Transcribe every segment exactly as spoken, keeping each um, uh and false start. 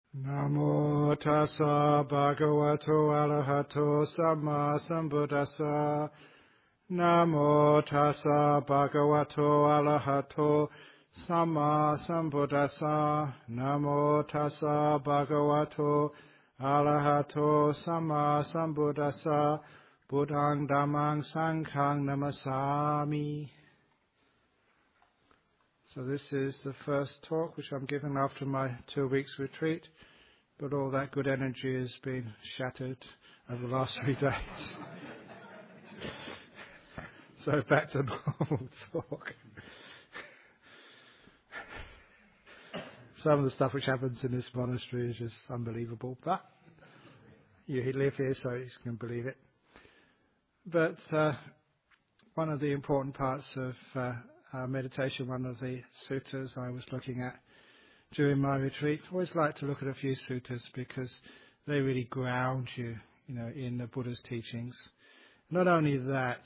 Namo tassa bhagavato arahato samma sambuddhassa. Namo tassa bhagavato arahato samma sambuddhassa. Namo tassa bhagavato arahato samma sambuddhassa. Buddhang dhammang sanghang namasami. So this is the first talk which I'm giving after my two weeks retreat, but all that good energy has been shattered over the last three days. So back to normal talk. Some of the stuff which happens in this monastery is just unbelievable, but you live here so you can believe it. But uh, one of the important parts of uh, our meditation, one of the suttas I was looking at during my retreat, I always like to look at a few suttas because they really ground you, you know, in the Buddha's teachings. Not only that,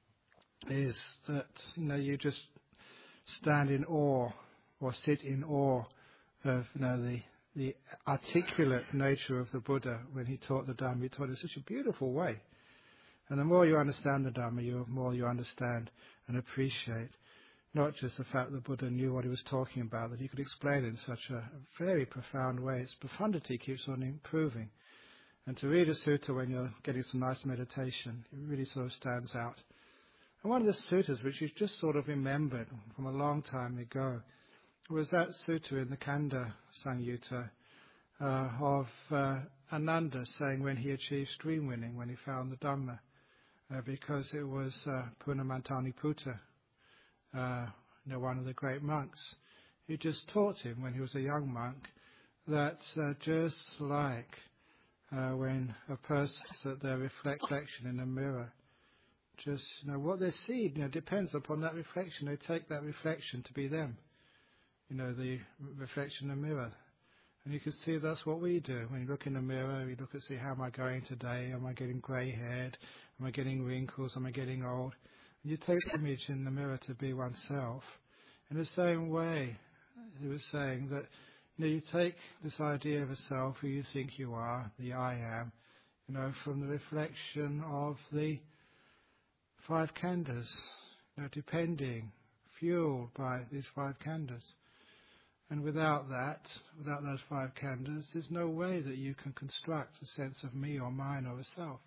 is that, you know, you just stand in awe or sit in awe of, you know, the the articulate nature of the Buddha when he taught the Dhamma. He taught it in such a beautiful way. And the more you understand the Dhamma, the more you understand and appreciate not just the fact that the Buddha knew what he was talking about, that he could explain it in such a very profound way. Its profundity keeps on improving. And to read a sutta when you're getting some nice meditation, it really sort of stands out. And one of the suttas which you just sort of remembered from a long time ago was that sutta in the Kanda Samyutta uh, of uh, Ananda saying when he achieved stream winning, when he found the Dhamma, uh, because it was uh, Punamantani Putta, Uh, you know, one of the great monks, who just taught him when he was a young monk that uh, just like uh, when a person sees their reflection in a mirror, just, you know, what they see, you know, depends upon that reflection. They take that reflection to be them, you know, the reflection in the mirror. And you can see that's what we do. When you look in the mirror, you look and see, how am I going today? Am I getting grey-haired? Am I getting wrinkles? Am I getting old? You take the image in the mirror to be oneself. In the same way, he was saying that, you know, you take this idea of a self, who you think you are, the I am, you know, from the reflection of the five khandhas, you know, depending, fueled by these five khandhas. And without that, without those five khandhas, there's no way that you can construct a sense of me or mine or a self.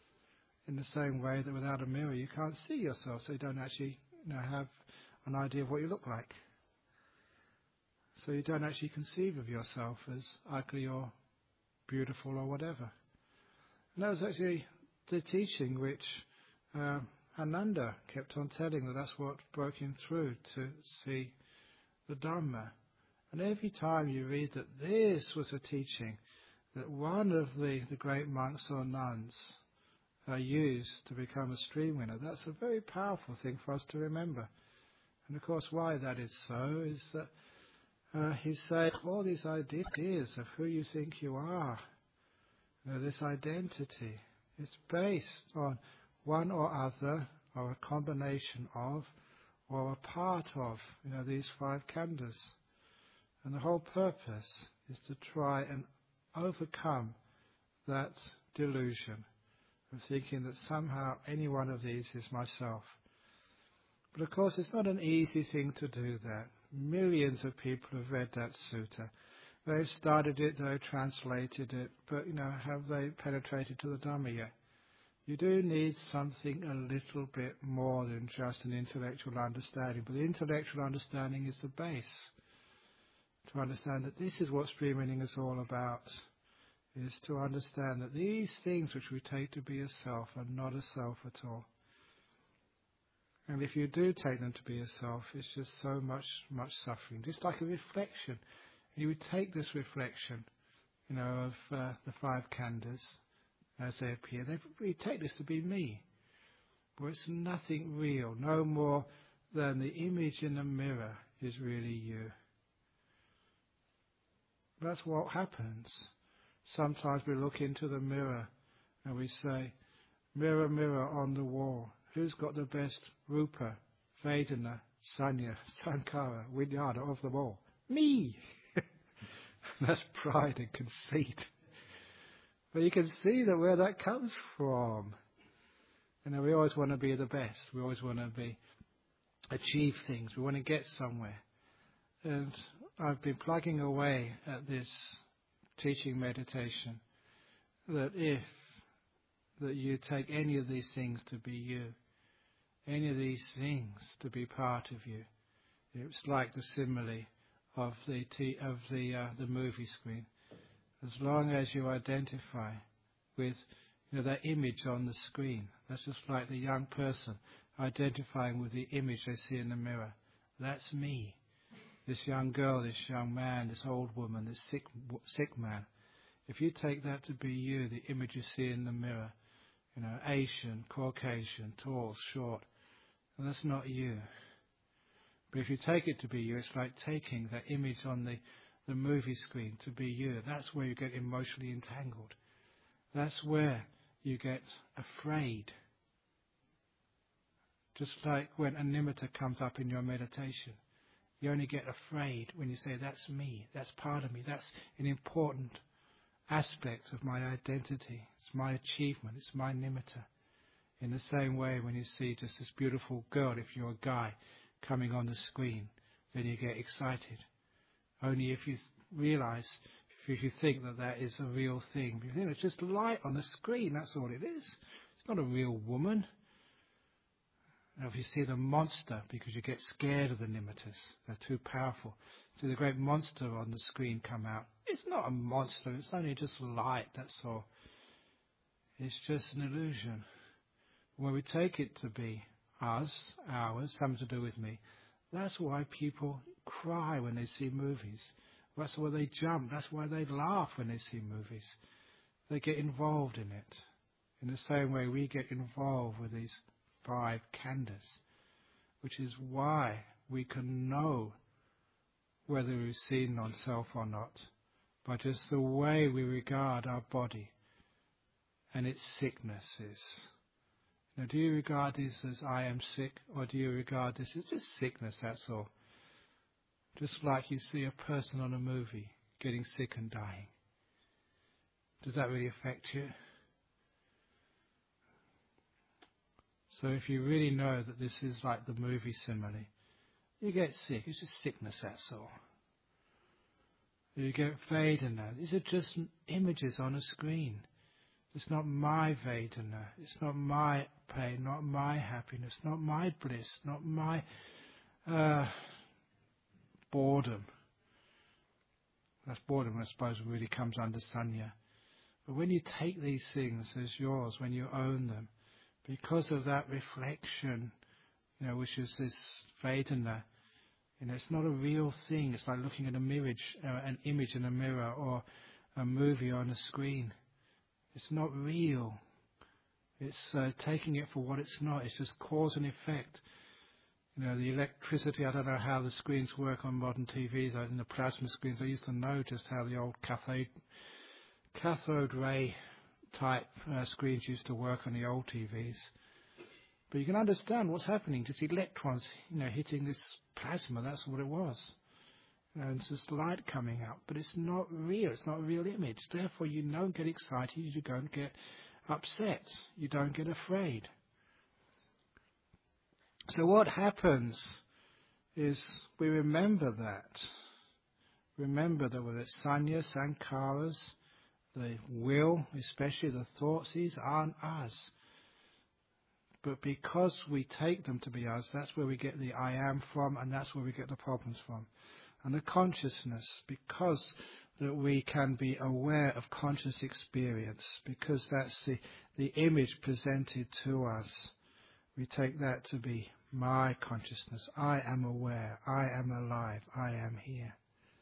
In the same way that without a mirror you can't see yourself, so you don't actually, you know, have an idea of what you look like. So you don't actually conceive of yourself as ugly or beautiful or whatever. And that was actually the teaching which uh, Ananda kept on telling, that that's what broke him through to see the Dhamma. And every time you read that this was a teaching that one of the, the great monks or nuns are used to become a stream winner, that's a very powerful thing for us to remember. And of course why that is so is that uh, he's saying all these ideas of who you think you are, you know, this identity, it's based on one or other, or a combination of, or a part of, you know, these five khandhas. And the whole purpose is to try and overcome that delusion of thinking that somehow any one of these is myself. But of course it's not an easy thing to do that. Millions of people have read that sutta. They've studied it, they've translated it, but, you know, have they penetrated to the Dhamma yet? You do need something a little bit more than just an intellectual understanding. But the intellectual understanding is the base. To understand that this is what stream winning is all about, is to understand that these things which we take to be a self are not a self at all. And if you do take them to be a self, it's just so much, much suffering. Just like a reflection. You would take this reflection, you know, of uh, the five khandhas as they appear. They really take this to be me. But it's nothing real, no more than the image in the mirror is really you. That's what happens. Sometimes we look into the mirror and we say, mirror, mirror on the wall, who's got the best rupa, vedana, sanya, sankara, vijnana of them all? Me! That's pride and conceit. But you can see that where that comes from. You know, we always want to be the best. We always want to be achieve things. We want to get somewhere. And I've been plugging away at this teaching meditation that if that you take any of these things to be you, any of these things to be part of you, it's like the simile of the t- of the uh, the movie screen. As long as you identify with you know that image on the screen, that's just like the young person identifying with the image they see in the mirror. That's me. This young girl, this young man, this old woman, this sick sick man. If you take that to be you, the image you see in the mirror, you know, Asian, Caucasian, tall, short, and that's not you. But if you take it to be you, it's like taking that image on the, the movie screen to be you. That's where you get emotionally entangled. That's where you get afraid. Just like when a nimitta comes up in your meditation. You only get afraid when you say, that's me, that's part of me, that's an important aspect of my identity. It's my achievement, it's my nimitta. In the same way, when you see just this beautiful girl, if you're a guy, coming on the screen, then you get excited. Only if you realize, if you think that that is a real thing. You think it's just light on the screen, that's all it is. It's not a real woman. Now, if you see the monster, because you get scared of the nimittas, they're too powerful. See the great monster on the screen come out. It's not a monster, it's only just light, that's all. It's just an illusion. When we take it to be us, ours, something to do with me, that's why people cry when they see movies. That's why they jump, that's why they laugh when they see movies. They get involved in it. In the same way we get involved with these five khandhas, which is why we can know whether we've seen non-self or not, by just the way we regard our body and its sicknesses. Now, do you regard this as I am sick, or do you regard this as just sickness, that's all? Just like you see a person on a movie getting sick and dying. Does that really affect you? So if you really know that this is like the movie simile, you get sick, it's just sickness, that's all. You get Vedana, these are just images on a screen. It's not my Vedana, it's not my pain, not my happiness, not my bliss, not my uh, boredom. That's boredom, I suppose, really comes under Sanya. But when you take these things as yours, when you own them, because of that reflection, you know, which is this Vedana, you know, it's not a real thing. It's like looking at a mirage, uh, an image in a mirror or a movie on a screen. It's not real. It's uh, taking it for what it's not. It's just cause and effect. You know, the electricity, I don't know how the screens work on modern T Vs, in the plasma screens. I used to know just how the old cathode, cathode ray type uh, screens used to work on the old T Vs. But you can understand what's happening. Just electrons, you know, hitting this plasma. That's what it was. You know, it's just light coming out. But it's not real. It's not a real image. Therefore, you don't get excited. You don't get upset. You don't get afraid. So what happens is we remember that. Remember that whether it's sanya, sankharas, the will, especially the thoughts, these aren't us. But because we take them to be us, that's where we get the I am from, and that's where we get the problems from. And the consciousness, because that we can be aware of conscious experience, because that's the, the image presented to us, we take that to be my consciousness. I am aware. I am alive. I am here.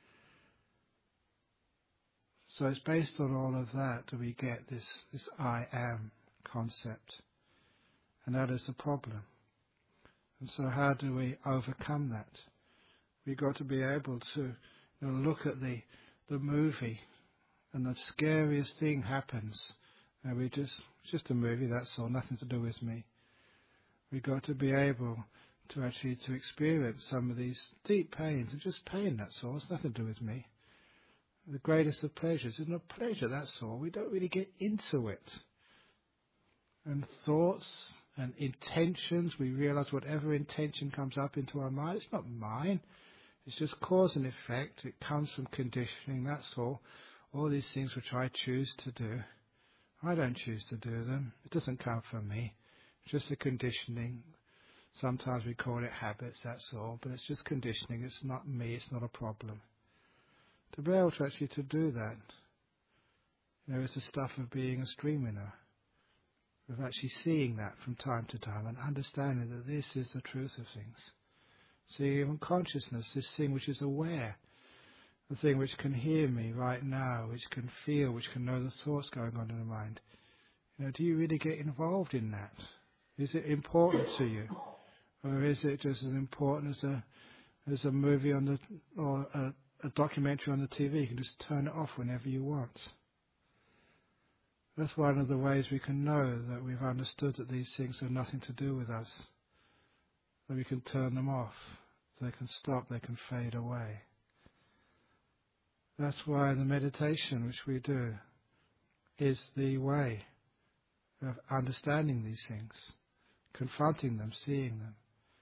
So it's based on all of that that we get this, this I am concept. And that is the problem. And so how do we overcome that? We've got to be able to you know, look at the, the movie and the scariest thing happens. And we just, it's just a movie, that's all, nothing to do with me. We've got to be able to actually to experience some of these deep pains. It's just pain, that's all, it's nothing to do with me. The greatest of pleasures isn't a pleasure, that's all. We don't really get into it. And thoughts and intentions, we realize whatever intention comes up into our mind, it's not mine. It's just cause and effect. It comes from conditioning, that's all. All these things which I choose to do, I don't choose to do them. It doesn't come from me. It's just a conditioning. Sometimes we call it habits, that's all. But it's just conditioning. It's not me. It's not a problem. To be able to actually to do that, there is the stuff of being a stream winner. Of actually seeing that from time to time and understanding that this is the truth of things. See, even consciousness, this thing which is aware, the thing which can hear me right now, which can feel, which can know the thoughts going on in the mind. You know, do you really get involved in that? Is it important to you? Or is it just as important as a as a movie on the or a, a documentary on the T V? You can just turn it off whenever you want. That's one of the ways we can know that we've understood that these things have nothing to do with us. That we can turn them off. They can stop, they can fade away. That's why the meditation which we do is the way of understanding these things, confronting them, seeing them.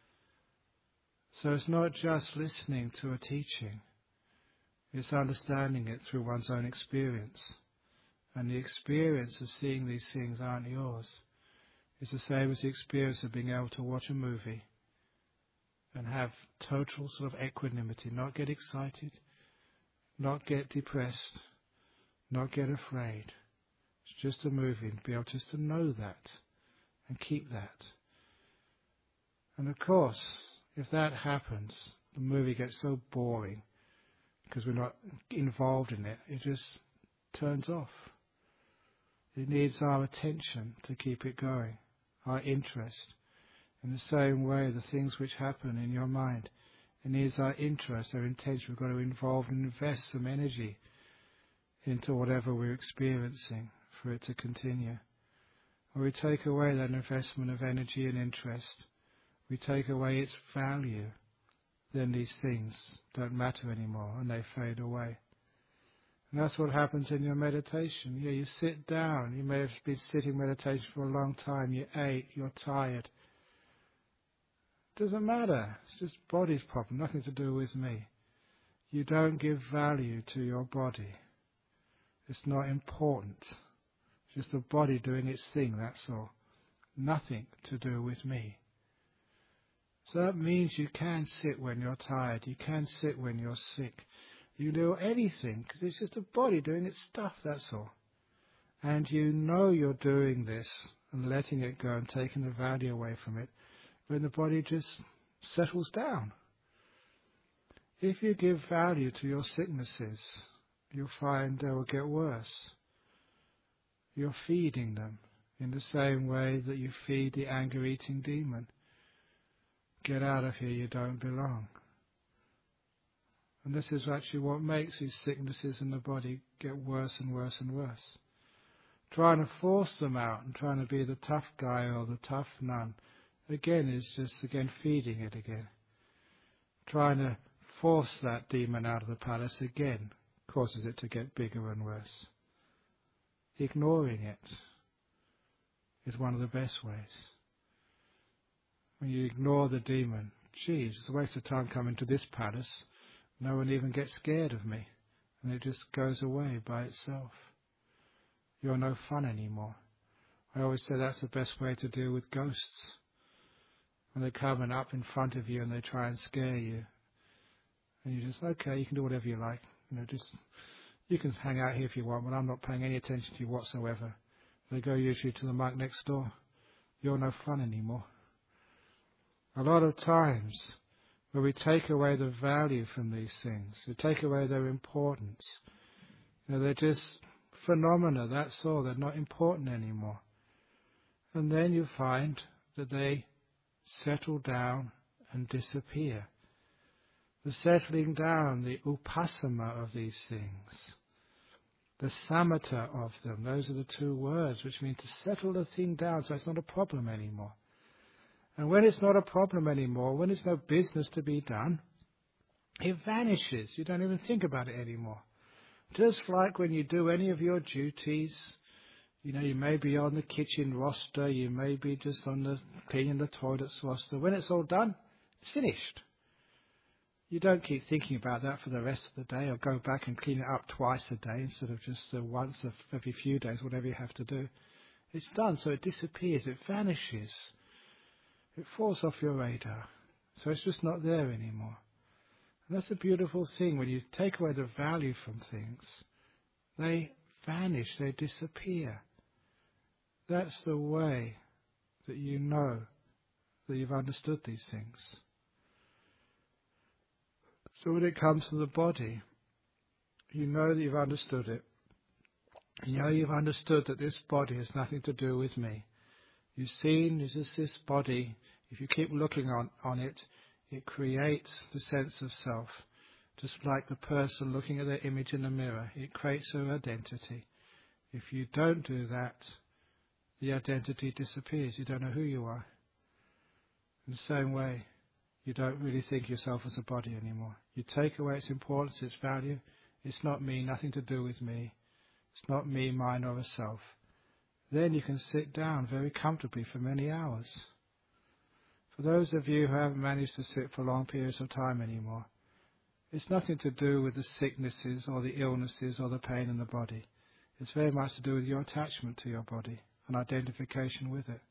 So it's not just listening to a teaching, it's understanding it through one's own experience. And the experience of seeing these things aren't yours. It's the same as the experience of being able to watch a movie and have total sort of equanimity, not get excited, not get depressed, not get afraid. It's just a movie, and be able just to know that and keep that. And of course, if that happens, the movie gets so boring because we're not involved in it, it just turns off. It needs our attention to keep it going, our interest. In the same way, the things which happen in your mind, it needs our interest, our intention. We've got to involve and invest some energy into whatever we're experiencing for it to continue. Or we take away that investment of energy and interest, we take away its value, then these things don't matter anymore and they fade away. And that's what happens in your meditation. Yeah, you sit down. You may have been sitting meditation for a long time. You ate. You're tired. Doesn't matter. It's just body's problem. Nothing to do with me. You don't give value to your body. It's not important. It's just the body doing its thing, that's all. Nothing to do with me. So that means you can sit when you're tired. You can sit when you're sick. You do anything, because it's just a body doing its stuff, that's all. And you know you're doing this and letting it go and taking the value away from it when the body just settles down. If you give value to your sicknesses, you'll find they will get worse. You're feeding them in the same way that you feed the anger-eating demon. Get out of here, you don't belong. And this is actually what makes these sicknesses in the body get worse and worse and worse. Trying to force them out and trying to be the tough guy or the tough nun, again, is just, again, feeding it again. Trying to force that demon out of the palace, again, causes it to get bigger and worse. Ignoring it is one of the best ways. When you ignore the demon, geez, it's a waste of time coming to this palace. No one even gets scared of me, and it just goes away by itself. You're no fun anymore. I always say that's the best way to deal with ghosts. When they come and up in front of you and they try and scare you, and you just, okay, you can do whatever you like. You know, just you can hang out here if you want, but I'm not paying any attention to you whatsoever. They go usually to the monk next door. You're no fun anymore. A lot of times, where we take away the value from these things, we take away their importance. You know, they're just phenomena, that's all. They're not important anymore. And then you find that they settle down and disappear. The settling down, the upasama of these things, the samatha of them, those are the two words which mean to settle the thing down so it's not a problem anymore. And when it's not a problem anymore, when there's no business to be done, it vanishes. You don't even think about it anymore. Just like when you do any of your duties, you know, you may be on the kitchen roster, you may be just on the cleaning the toilets roster. When it's all done, it's finished. You don't keep thinking about that for the rest of the day, or go back and clean it up twice a day instead of just uh, once every few days, whatever you have to do. It's done, so it disappears, it vanishes. It falls off your radar. So it's just not there anymore. And that's a beautiful thing. When you take away the value from things, they vanish, they disappear. That's the way that you know that you've understood these things. So when it comes to the body, you know that you've understood it. You know you've understood that this body has nothing to do with me. You've seen is just this body. If you keep looking on, on it, it creates the sense of self. Just like the person looking at their image in the mirror, it creates their identity. If you don't do that, the identity disappears. You don't know who you are. In the same way, you don't really think yourself as a body anymore. You take away its importance, its value. It's not me, nothing to do with me. It's not me, mine, or a self. Then you can sit down very comfortably for many hours. For those of you who haven't managed to sit for long periods of time anymore, it's nothing to do with the sicknesses or the illnesses or the pain in the body. It's very much to do with your attachment to your body and identification with it.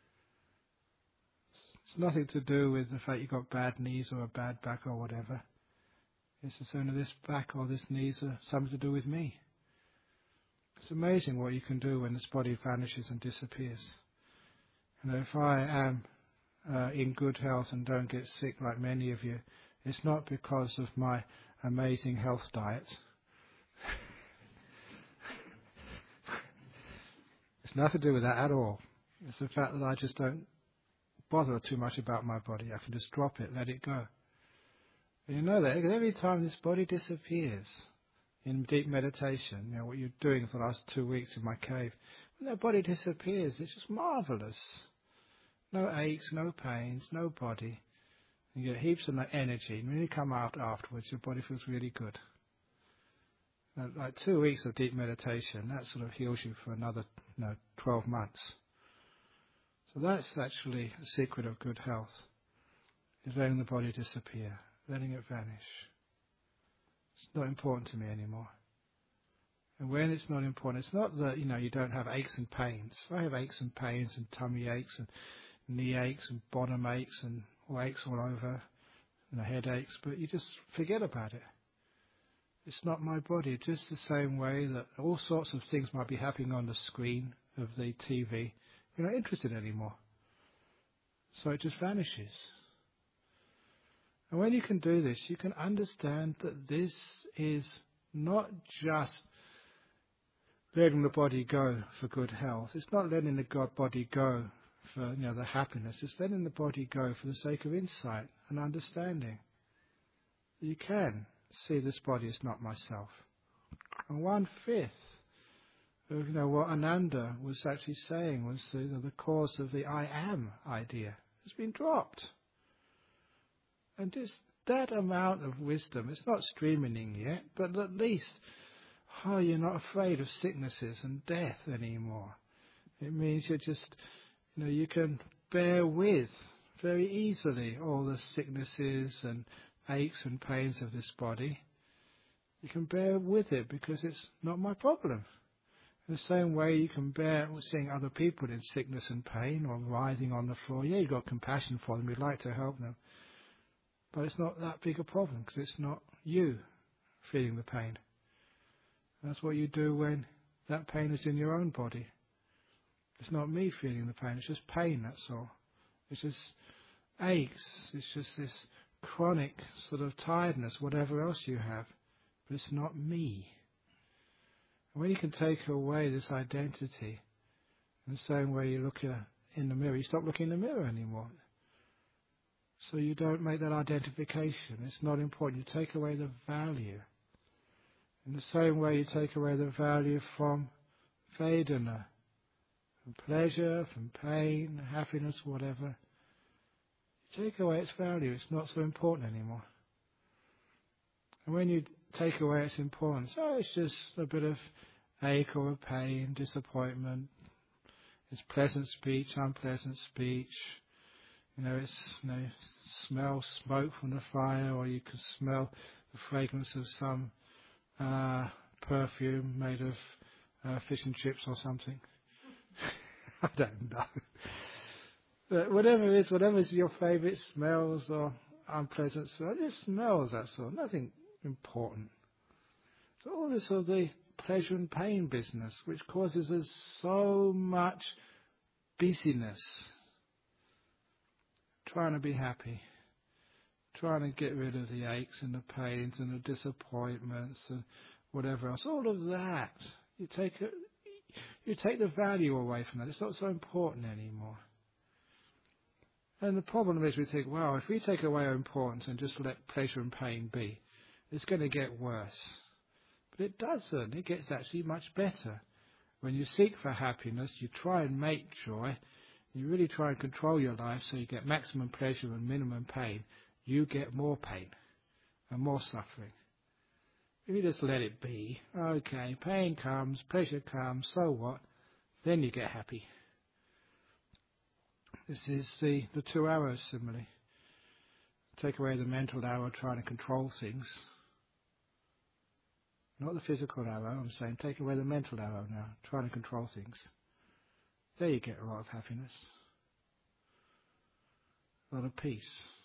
It's nothing to do with the fact you've got bad knees or a bad back or whatever. It's just only this back or this knees are something to do with me. It's amazing what you can do when this body vanishes and disappears. And if I am uh, in good health and don't get sick like many of you, it's not because of my amazing health diet. It's nothing to do with that at all. It's the fact that I just don't bother too much about my body. I can just drop it, let it go. And you know that because every time this body disappears in deep meditation, you know what you're doing for the last two weeks in my cave, when that body disappears, it's just marvelous. No aches, no pains, no body. You get heaps of energy. And when you come out afterwards, your body feels really good. Like two weeks of deep meditation, that sort of heals you for another, you know, twelve months. So that's actually a secret of good health, is letting the body disappear, letting it vanish. It's not important to me anymore. And when it's not important, it's not that, you know, you don't have aches and pains. I have aches and pains and tummy aches and knee aches and bottom aches and all aches all over, and headaches, but you just forget about it. It's not my body. Just the same way that all sorts of things might be happening on the screen of the T V. You're not interested anymore. So it just vanishes. And when you can do this, you can understand that this is not just letting the body go for good health. It's not letting the God body go for, you know, the happiness. It's letting the body go for the sake of insight and understanding. You can see this body is not myself. And one-fifth of, you know, what Ananda was actually saying was the, the cause of the I am idea has been dropped. And just that amount of wisdom, it's not streaming yet, but at least, oh, you're not afraid of sicknesses and death anymore. It means you're just, you know, you can bear with very easily all the sicknesses and aches and pains of this body. You can bear with it because it's not my problem. In the same way you can bear seeing other people in sickness and pain or writhing on the floor. Yeah, you've got compassion for them, you'd like to help them. But it's not that big a problem because it's not you feeling the pain. That's what you do when that pain is in your own body. It's not me feeling the pain, it's just pain, that's all. It's just aches, it's just this chronic sort of tiredness, whatever else you have. But it's not me. And when you can take away this identity, in the same way you look in the mirror, you stop looking in the mirror anymore. So you don't make that identification. It's not important. You take away the value. In the same way you take away the value from Vedana, from pleasure, from pain, happiness, whatever. You take away its value. It's not so important anymore. And when you take away its importance, oh, it's just a bit of ache or pain, disappointment. It's pleasant speech, unpleasant speech. You know, it's, you know, smell smoke from the fire, or you can smell the fragrance of some uh, perfume made of uh, fish and chips or something. I don't know. But whatever it is, whatever is your favourite smells or unpleasant smell, just smells, that's all. Nothing important. So all this sort of the pleasure and pain business, which causes us so much busyness, trying to be happy, trying to get rid of the aches and the pains and the disappointments and whatever else. All of that, you take it, you take the value away from that. It's not so important anymore. And the problem is we think, well, if we take away our importance and just let pleasure and pain be, it's going to get worse. But it doesn't. It gets actually much better. When you seek for happiness, you try and make joy. You really try and control your life so you get maximum pleasure and minimum pain. You get more pain and more suffering. If you just let it be, okay, pain comes, pleasure comes, so what? Then you get happy. This is the, the two arrows simile. Take away the mental arrow trying to control things. Not the physical arrow, I'm saying take away the mental arrow now, trying to control things. There you get a lot of happiness. A lot of peace.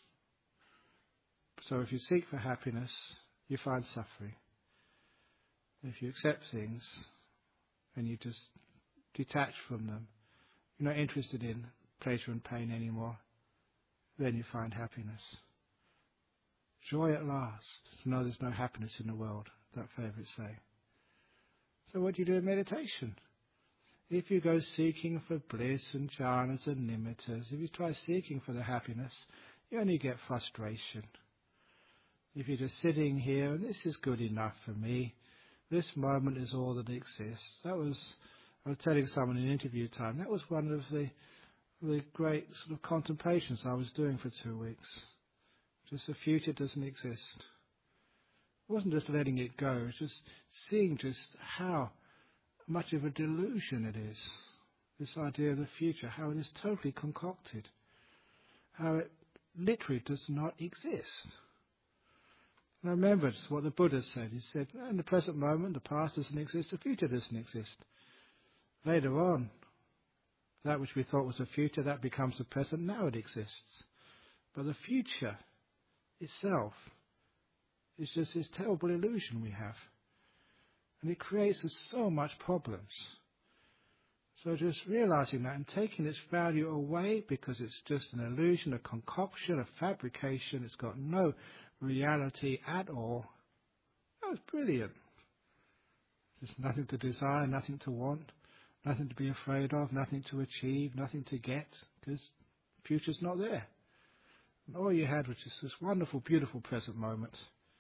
So if you seek for happiness, you find suffering. If you accept things and you just detach from them, you're not interested in pleasure and pain anymore, then you find happiness. Joy at last, to know there's no happiness in the world, that favourite say. So what do you do in meditation? If you go seeking for bliss and jhanas and nimittas, if you try seeking for the happiness, you only get frustration. If you're just sitting here, and this is good enough for me, this moment is all that exists. That was, I was telling someone in interview time, that was one of the the great sort of contemplations I was doing for two weeks. Just the future doesn't exist. It wasn't just letting it go, it was just seeing just how much of a delusion it is, this idea of the future, how it is totally concocted, how it literally does not exist. And I remembered what the Buddha said. He said, in the present moment, the past doesn't exist, the future doesn't exist. Later on, that which we thought was the future, that becomes the present, now it exists. But the future itself is just this terrible illusion we have. And it creates us so much problems. So just realizing that and taking its value away because it's just an illusion, a concoction, a fabrication, it's got no reality at all, that was brilliant. There's nothing to desire, nothing to want. Nothing to be afraid of, nothing to achieve, nothing to get, because the future's not there. And all you had was just this wonderful, beautiful present moment.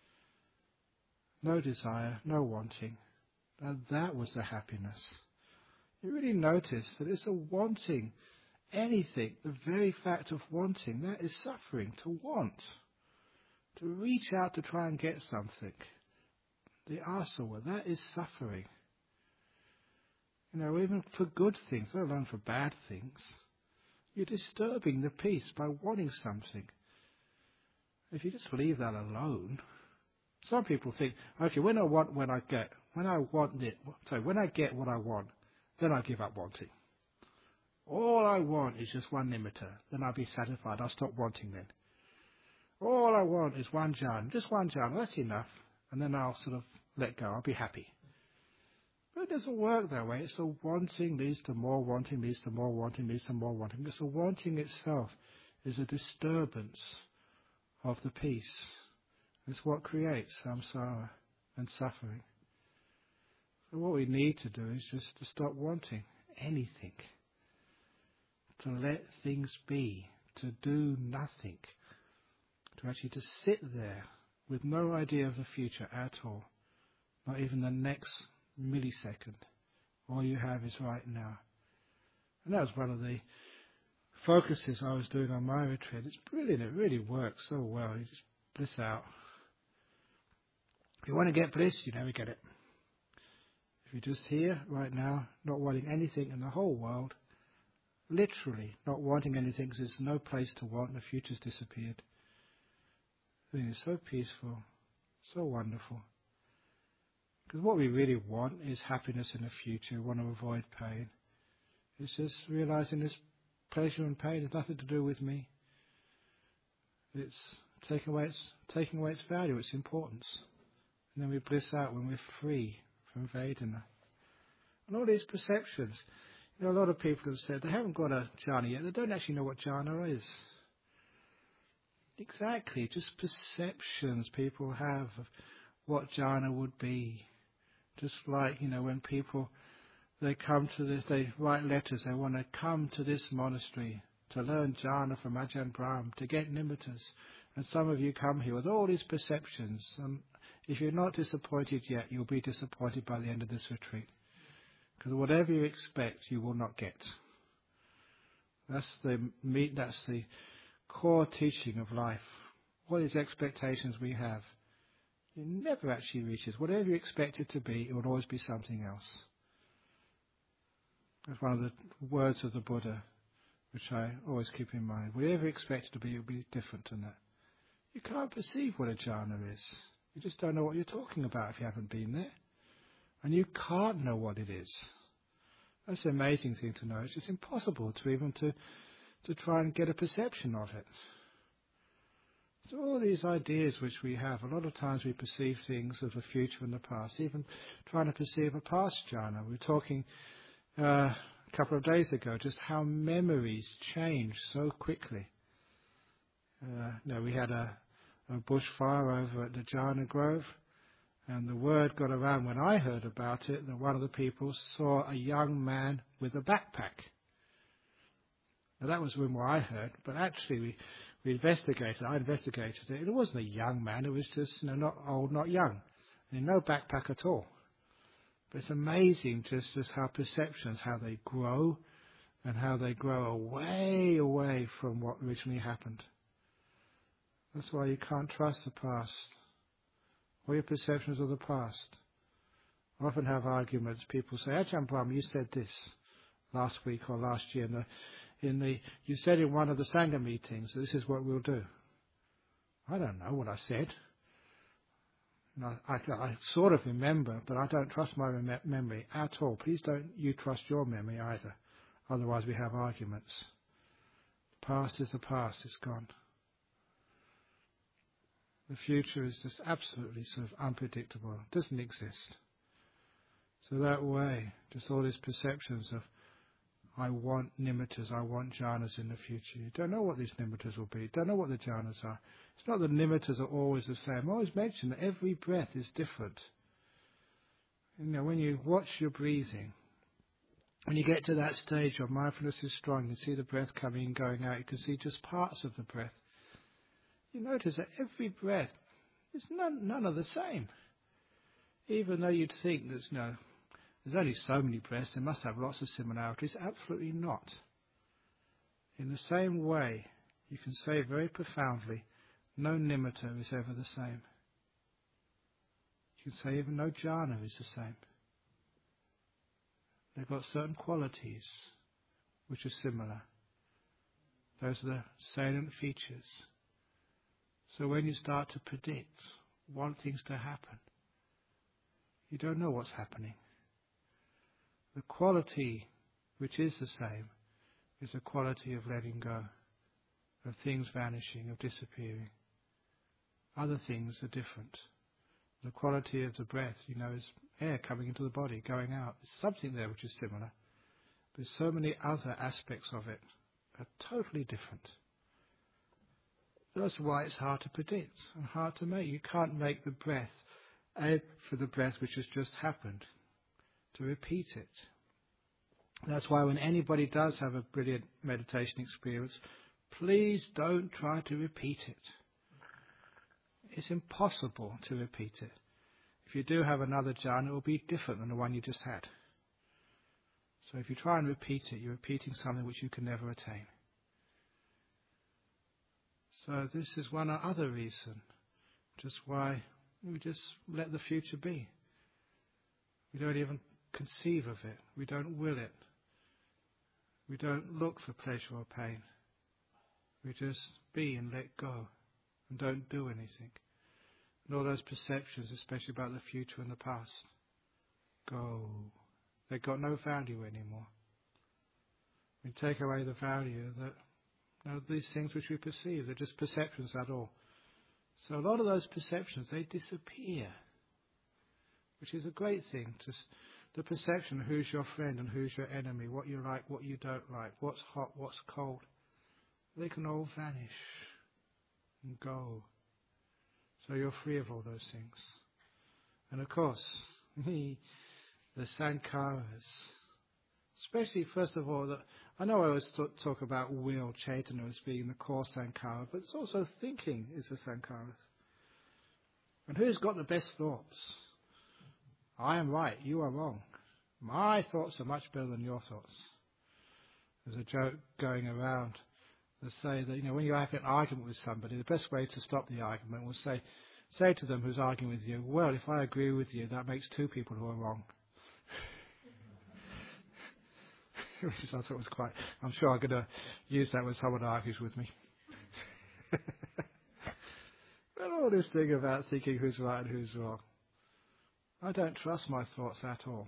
No desire, no wanting. And that was the happiness. You really notice that it's a wanting anything, the very fact of wanting, that is suffering, to want. To reach out to try and get something. The asawa, that is suffering. You know, even for good things, let alone for bad things, you're disturbing the peace by wanting something. If you just leave that alone, some people think, okay, when I want, when I get, when I want it, sorry, when I get what I want, then I give up wanting. All I want is just one nimitta, then I'll be satisfied, I'll stop wanting then. All I want is one jhana, just one jhana, that's enough, and then I'll sort of let go, I'll be happy. But it doesn't work that way. It's the wanting leads to more wanting, leads to more wanting, leads to more wanting. Because the wanting itself is a disturbance of the peace. It's what creates samsara and suffering. So what we need to do is just to stop wanting anything. To let things be. To do nothing. To actually just sit there with no idea of the future at all. Not even the next millisecond. All you have is right now. And that was one of the focuses I was doing on my retreat. It's brilliant. It really works so well. You just bliss out. If you want to get bliss, you never get it. If you're just here right now, not wanting anything in the whole world, literally not wanting anything because there's no place to want, the future's disappeared. I think it's so peaceful, so wonderful. Because what we really want is happiness in the future. We want to avoid pain. It's just realizing this pleasure and pain has nothing to do with me. It's taking away its, taking away its value, its importance. And then we bliss out when we're free from Vedana. And all these perceptions. You know, a lot of people have said they haven't got a jhana yet. They don't actually know what jhana is. Exactly, just perceptions people have of what jhana would be. Just like, you know, when people, they come to this, they write letters, they want to come to this monastery to learn jhana from Ajahn Brahm, to get nimittas. And some of you come here with all these perceptions. And if you're not disappointed yet, you'll be disappointed by the end of this retreat. Because whatever you expect, you will not get. That's the meat, that's the core teaching of life. What is the expectations we have? You never actually reach it. Whatever you expect it to be, it will always be something else. That's one of the words of the Buddha, which I always keep in mind. Whatever you expect it to be, it will be different than that. You can't perceive what a jhana is. You just don't know what you're talking about if you haven't been there. And you can't know what it is. That's an amazing thing to know. It's just impossible to even to, to try and get a perception of it. So all these ideas which we have, a lot of times we perceive things of the future and the past, even trying to perceive a past jhana. We were talking uh, a couple of days ago just how memories change so quickly. Uh, you know, we had a, a bushfire over at the Jhana Grove, and the word got around when I heard about it that one of the people saw a young man with a backpack. Now that was when I heard, but actually we, we investigated, I investigated it, it wasn't a young man, it was just, you know, not old, not young, and no backpack at all. But it's amazing just, just how perceptions, how they grow, and how they grow away, away from what originally happened. That's why you can't trust the past, or your perceptions of the past. I often have arguments, people say, Ajahn Brahm, you said this last week or last year, in the, in the, you said in one of the Sangha meetings, this is what we'll do. I don't know what I said. I, I, I sort of remember, but I don't trust my rem- memory at all. Please don't you trust your memory either. Otherwise we have arguments. The past is the past, it's gone. The future is just absolutely sort of unpredictable. It doesn't exist. So that way, just all these perceptions of, I want nimittas, I want jhanas in the future. You don't know what these nimittas will be. You don't know what the jhanas are. It's not that nimittas are always the same. I always mention that every breath is different. You know, when you watch your breathing, when you get to that stage where mindfulness is strong, you see the breath coming and going out, you can see just parts of the breath. You notice that every breath is none, none of the same. Even though you'd think there's no, there's only so many breaths, they must have lots of similarities. Absolutely not. In the same way, you can say very profoundly, no nimitta is ever the same. You can say even no jhana is the same. They've got certain qualities which are similar. Those are the salient features. So when you start to predict, want things to happen, you don't know what's happening. The quality which is the same is the quality of letting go, of things vanishing, of disappearing. Other things are different. The quality of the breath, you know, is air coming into the body, going out. There's something there which is similar. But so many other aspects of it are totally different. That's why it's hard to predict and hard to make. You can't make the breath add for the breath which has just happened, to repeat it. That's why when anybody does have a brilliant meditation experience, please don't try to repeat it. It's impossible to repeat it. If you do have another jhana, it will be different than the one you just had. So if you try and repeat it, you're repeating something which you can never attain. So this is one other reason, just why We just let the future be. We don't even conceive of it. We don't will it. We don't look for pleasure or pain. We just be and let go and don't do anything. And all those perceptions, especially about the future and the past, go. They've got no value anymore. We take away the value that, you know, these things which we perceive, they're just perceptions, at all. So a lot of those perceptions, they disappear, which is a great thing. Just the perception of who's your friend and who's your enemy, what you like, what you don't like, what's hot, what's cold, they can all vanish and go. So you're free of all those things. And of course, the sankharas, especially, first of all, that I know I always talk, talk about will, Chaitanya, as being the core sankhara, but it's also thinking is the sankharas. And who's got the best thoughts? I am right, you are wrong. My thoughts are much better than your thoughts. There's a joke going around that say that, you know, when you have an argument with somebody, the best way to stop the argument was say, say to them who's arguing with you, well, if I agree with you, that makes two people who are wrong. Which I thought was quite, I'm sure I'm going to use that when someone argues with me. But all this thing about thinking who's right and who's wrong, I don't trust my thoughts at all.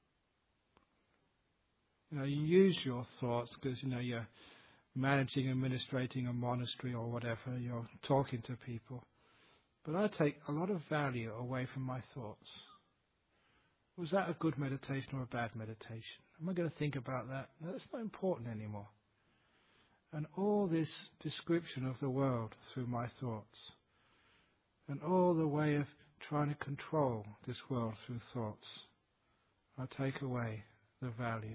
You know, you use your thoughts because, you know, you're managing, administrating a monastery or whatever, you're talking to people. But I take a lot of value away from my thoughts. Was that a good meditation or a bad meditation? Am I going to think about that? No, that's not important anymore. And all this description of the world through my thoughts, and all the way of trying to control this world through thoughts, I take away the value.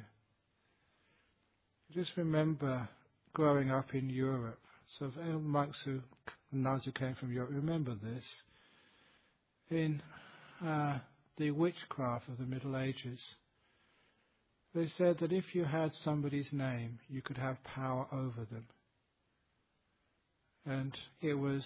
Just remember growing up in Europe, so if monks who, nuns who came from Europe, remember this. In uh, the witchcraft of the Middle Ages, they said that if you had somebody's name, you could have power over them. And it was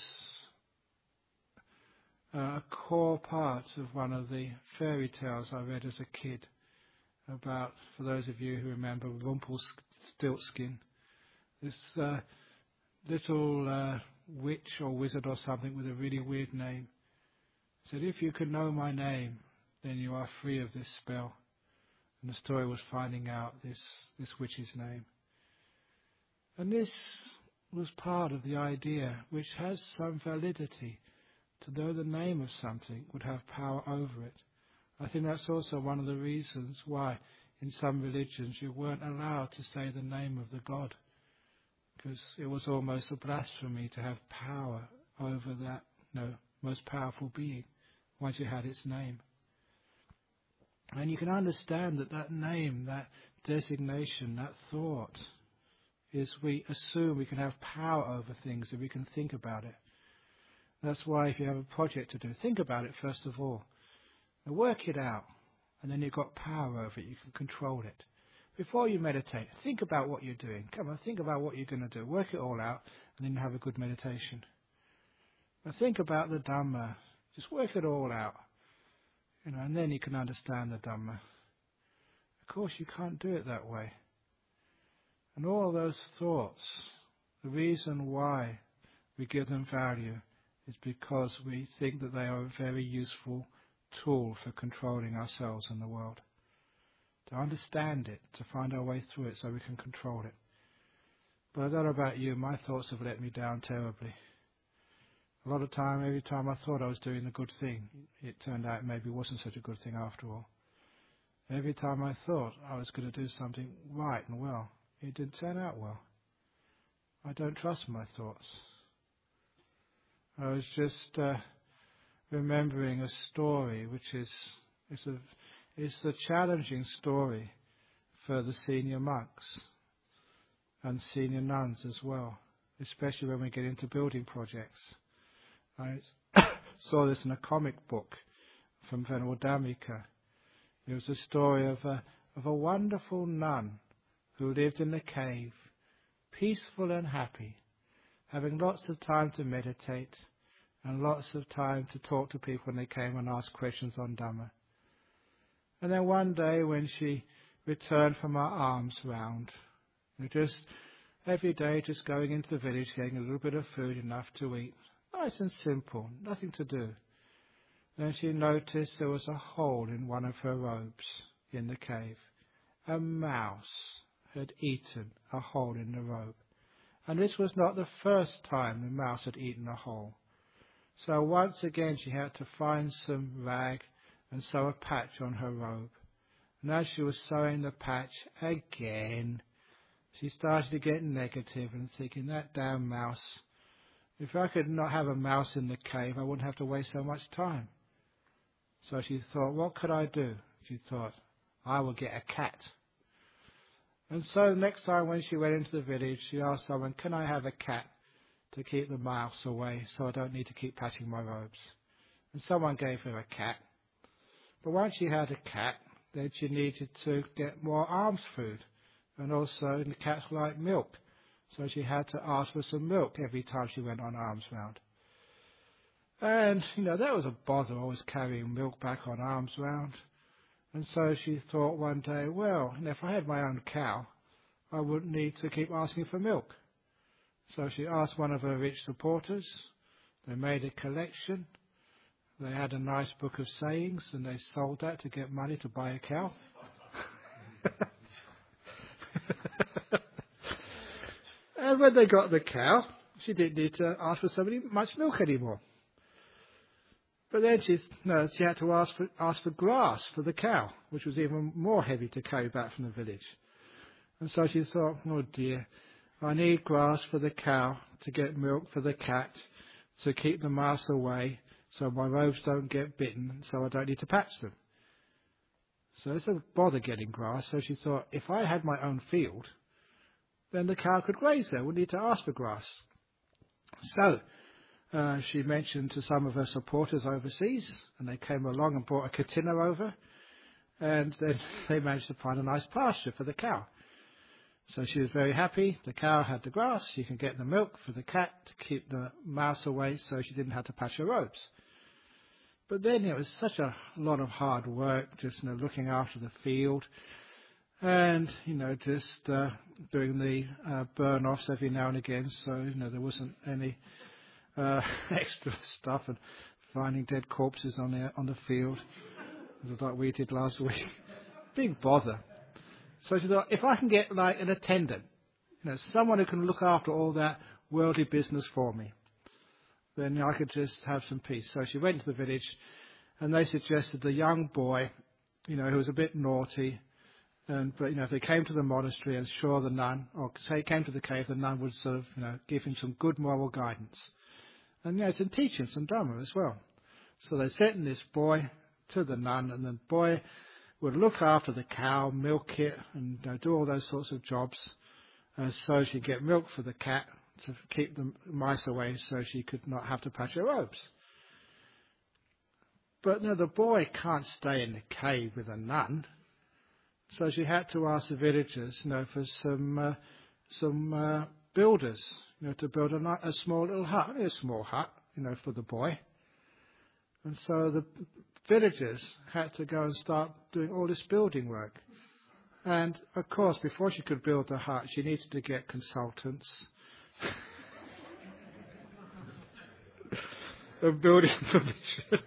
uh, a core part of one of the fairy tales I read as a kid about, for those of you who remember, Rumpelstiltskin, this uh, little uh, witch or wizard or something with a really weird name, said, if you could know my name, then you are free of this spell. And the story was finding out this, this witch's name. And this was part of the idea, which has some validity, to know the name of something would have power over it. I think that's also one of the reasons why in some religions you weren't allowed to say the name of the god, because it was almost a blasphemy to have power over that, you know, most powerful being once you had its name. And you can understand that that name, that designation, that thought, is we assume we can have power over things if we can think about it. That's why if you have a project to do, think about it first of all. Now work it out, and then you've got power over it. You can control it. Before you meditate, think about what you're doing. Come on, think about what you're going to do. Work it all out, and then have a good meditation. Now think about the Dhamma. Just work it all out. You know, and then you can understand the Dhamma. Of course, you can't do it that way. And all those thoughts, the reason why we give them value is because we think that they are a very useful tool for controlling ourselves and the world. To understand it, to find our way through it so we can control it. But I don't know about you, my thoughts have let me down terribly. A lot of time, every time I thought I was doing a good thing, it turned out maybe it wasn't such a good thing after all. Every time I thought I was going to do something right and well, it didn't turn out well. I don't trust my thoughts. I was just uh, remembering a story which is it's a, it's a challenging story for the senior monks and senior nuns as well, especially when we get into building projects. I saw this in a comic book from Venerable Dhammika. It was a story of a, of a wonderful nun who lived in a cave, peaceful and happy, having lots of time to meditate and lots of time to talk to people when they came and asked questions on Dhamma. And then one day when she returned from her alms round, just every day just going into the village, getting a little bit of food, enough to eat, nice and simple, nothing to do. Then she noticed there was a hole in one of her robes in the cave. A mouse had eaten a hole in the robe. And this was not the first time the mouse had eaten a hole. So once again she had to find some rag and sew a patch on her robe. And as she was sewing the patch again, she started to get negative and thinking, that damn mouse. If I could not have a mouse in the cave, I wouldn't have to waste so much time. So she thought, what could I do? She thought, I will get a cat. And so next time when she went into the village, she asked someone, can I have a cat to keep the mouse away so I don't need to keep patching my robes? And someone gave her a cat. But once she had a cat, then she needed to get more alms food. And also the cats like milk. So she had to ask for some milk every time she went on alms round. And, you know, that was a bother, always carrying milk back on alms round. And so she thought one day, well, if I had my own cow, I wouldn't need to keep asking for milk. So she asked one of her rich supporters. They made a collection. They had a nice book of sayings, and they sold that to get money to buy a cow. And when they got the cow, she didn't need to ask for so much milk anymore. But then she's, no, she had to ask for, ask for grass for the cow, which was even more heavy to carry back from the village. And so she thought, oh dear, I need grass for the cow to get milk for the cat, to keep the mouse away, so my robes don't get bitten, so I don't need to patch them. So it's a bother getting grass. So she thought, if I had my own field, then the cow could graze there, wouldn't need to ask for grass. So uh, she mentioned to some of her supporters overseas, and they came along and brought a katina over, and then they managed to find a nice pasture for the cow. So she was very happy. The cow had the grass. She can get the milk for the cat to keep the mouse away, so she didn't have to patch her robes. But then it was such a lot of hard work, just you know, looking after the field, and you know, just uh, doing the uh, burn-offs every now and again. So you know, there wasn't any uh, extra stuff, and finding dead corpses on the on the field, just like we did last week. Big bother. So she thought, if I can get like an attendant, you know, someone who can look after all that worldly business for me, then I could just have some peace. So she went to the village, and they suggested the young boy, you know, who was a bit naughty, and but you know, if they came to the monastery and saw the nun, or say came to the cave, the nun would sort of, you know, give him some good moral guidance, and you know, to teach him some Dhamma as well. So they sent this boy to the nun, and the boy would look after the cow, milk it, and you know, do all those sorts of jobs, uh, so she'd get milk for the cat to keep the mice away, so she could not have to patch her robes. But you know, the boy can't stay in the cave with a nun, so she had to ask the villagers, you know, for some uh, some uh, builders, you know, to build a, a small little hut, only a small hut, you know, for the boy. And so the villagers had to go and start doing all this building work. And, of course, before she could build the hut, she needed to get consultants. of building permission.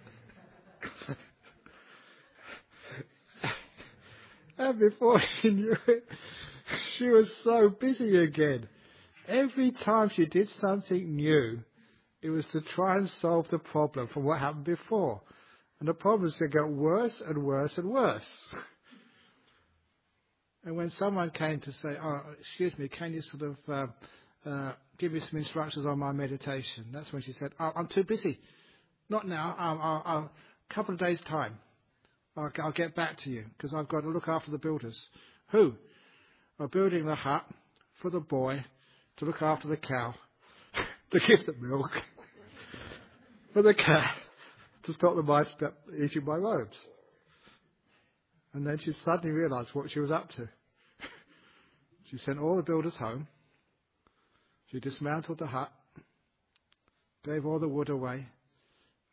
And before she knew it, she was so busy again. Every time she did something new, it was to try and solve the problem from what happened before. And the problems would get worse and worse and worse. And when someone came to say, oh, excuse me, can you sort of uh, uh, give me some instructions on my meditation? That's when she said, oh, I'm too busy. Not now. I'll, I'll, I'll, a couple of days' time. I'll, I'll get back to you because I've got to look after the builders. Who are building the hut for the boy to look after the cow, to give the milk, for the cat, to stop the mice eating my robes. And then she suddenly realised what she was up to. She sent all the builders home. She dismantled the hut, gave all the wood away,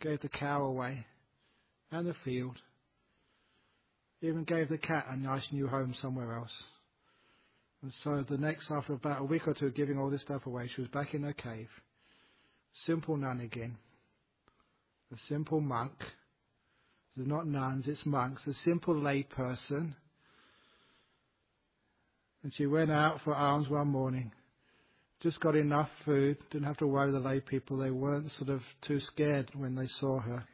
gave the cow away and the field, even gave the cat a nice new home somewhere else. And so the next, after about a week or two of giving all this stuff away, she was back in her cave. Simple nun again. A simple monk. They're not nuns, it's monks. A simple lay person. And she went out for alms one morning. Just got enough food. Didn't have to worry the lay people. They weren't sort of too scared when they saw her.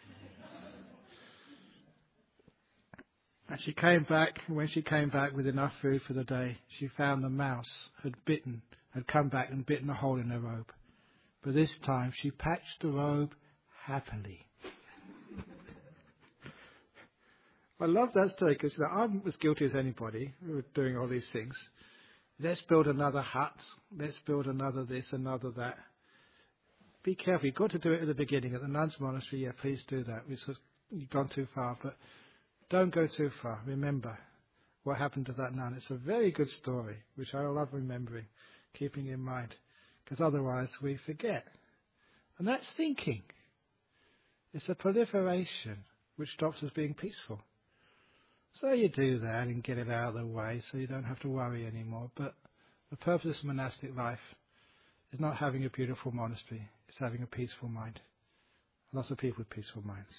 And she came back, and when she came back with enough food for the day, she found the mouse had bitten, had come back and bitten a hole in her robe. But this time she patched the robe happily. I love that story because you know, I'm as guilty as anybody who doing all these things. Let's build another hut. Let's build another this, another that. Be careful. You've got to do it at the beginning. At the nuns' monastery, yeah, please do that. You've gone too far, but don't go too far. Remember what happened to that nun. It's a very good story, which I love remembering, keeping in mind, because otherwise we forget. And that's thinking. It's a proliferation which stops us being peaceful. So you do that and get it out of the way so you don't have to worry anymore. But the purpose of monastic life is not having a beautiful monastery. It's having a peaceful mind. Lots of people with peaceful minds.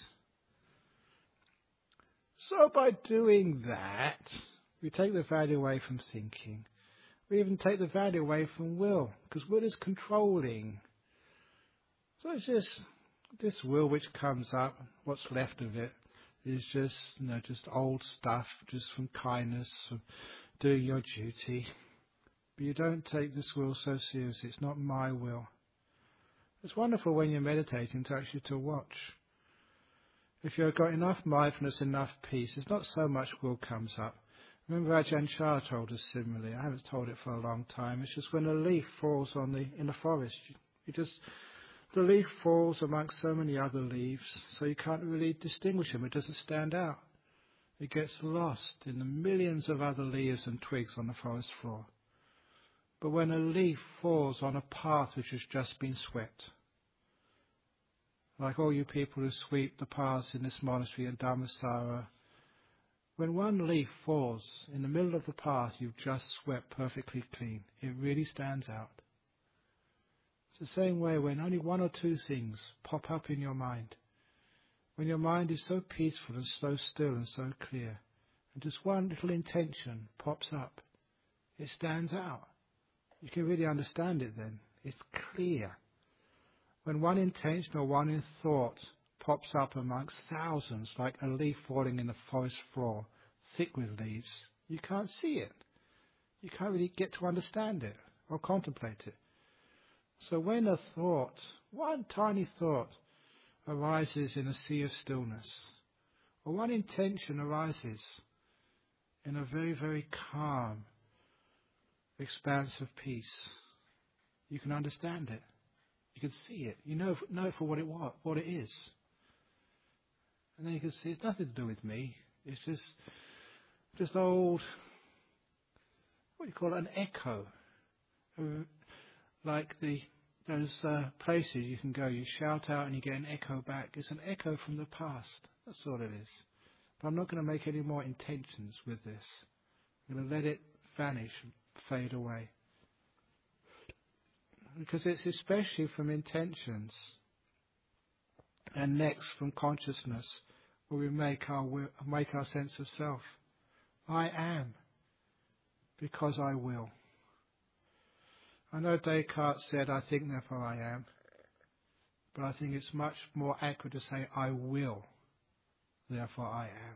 So by doing that, we take the value away from thinking. We even take the value away from will, because will is controlling. So it's just this will which comes up, what's left of it, is just, you know, just old stuff, just from kindness, from doing your duty. But you don't take this will so seriously. It's not my will. It's wonderful when you're meditating to actually to watch. If you've got enough mindfulness, enough peace, it's not so much will comes up. Remember Ajahn Chah told us similarly. I haven't told it for a long time. It's just when a leaf falls on the in the forest, you, you just the leaf falls amongst so many other leaves, so you can't really distinguish them. It doesn't stand out. It gets lost in the millions of other leaves and twigs on the forest floor. But when a leaf falls on a path which has just been swept, like all you people who sweep the paths in this monastery at Dhammasara, when one leaf falls in the middle of the path you've just swept perfectly clean, it really stands out. It's the same way when only one or two things pop up in your mind. When your mind is so peaceful and so still and so clear, and just one little intention pops up, it stands out. You can really understand it then. It's clear. When one intention or one thought pops up amongst thousands, like a leaf falling in the forest floor, thick with leaves, you can't see it. You can't really get to understand it or contemplate it. So when a thought, one tiny thought, arises in a sea of stillness, or one intention arises in a very, very calm expanse of peace, you can understand it. You can see it. You know, know it for what it what, what it is. And then you can see it's nothing to do with me. It's just, just old, what do you call it, an echo. Like the those uh, places you can go, you shout out and you get an echo back. It's an echo from the past. That's all it is. But I'm not going to make any more intentions with this. I'm going to let it vanish, fade away. Because it's especially from intentions and next from consciousness where we make our will, make our sense of self. I am because I will. I know Descartes said, I think, therefore I am. But I think it's much more accurate to say, I will, therefore I am.